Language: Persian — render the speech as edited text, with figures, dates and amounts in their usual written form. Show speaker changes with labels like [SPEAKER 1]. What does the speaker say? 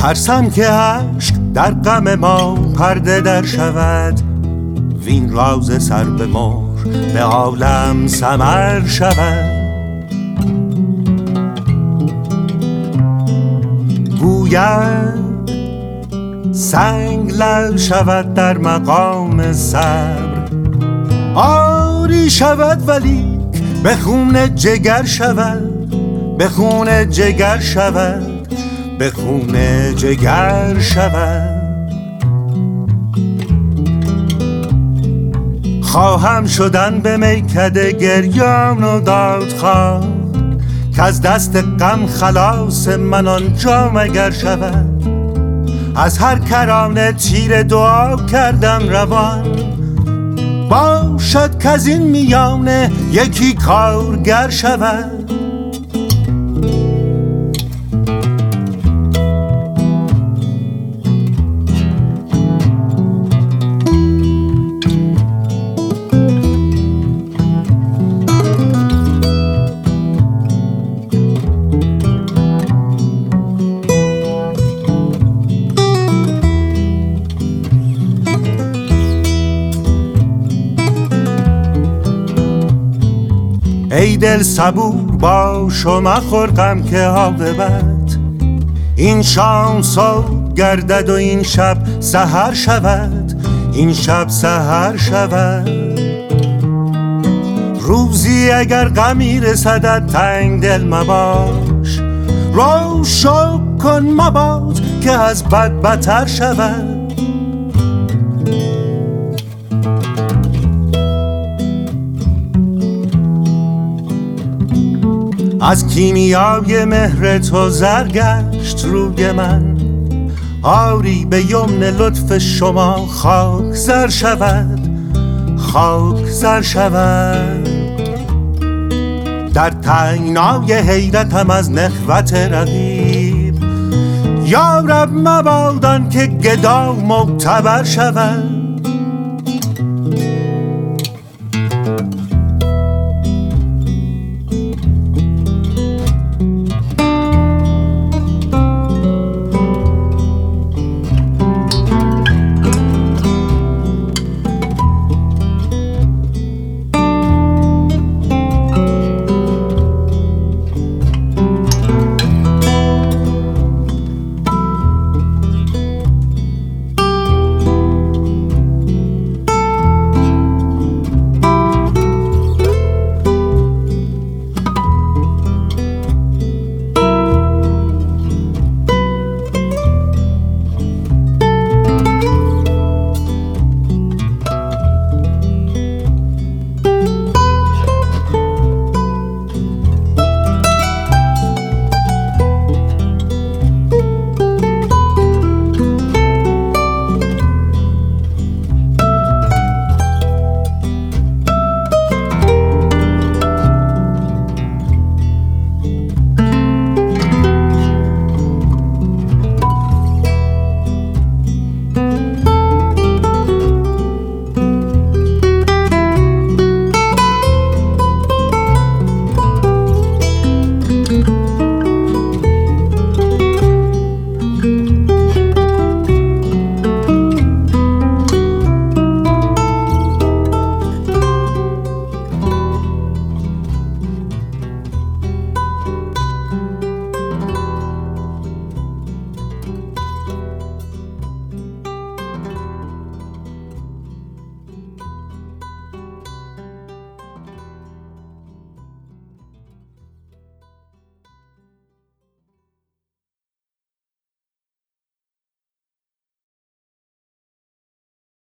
[SPEAKER 1] ترسم که عشق در غم ما پرده در شود، وین راز سر به مهر به عالم سمر شود. گوید سنگ لعل شود در مقام صبر، آری شود ولی به خون جگر شود، به خون جگر شود، به خون جگر شود. خواهم شدن به میکده گریان و دادخواه، که از دست غم خلاص من آنجا مگر شود. از هر کرانه تیر دعا کردم روان، باشد که از این میانه یکی کارگر شود. ای دل صبور باش و مخور غم که عاقبت این شام صبح گردد و این شب سحر شود، این شب سحر شود. روزی اگر غمی رسدت تنگ دل مباش، روشن کن مباد که از بد بتر شود. از کیمیای مهر تو زر گشت روی من، آری به یمن لطف شما خاک زر شود، خاک زر شود. در تنگنای حیرتم از نخوت رقیب، یا رب مبادان که گدا معتبر شود.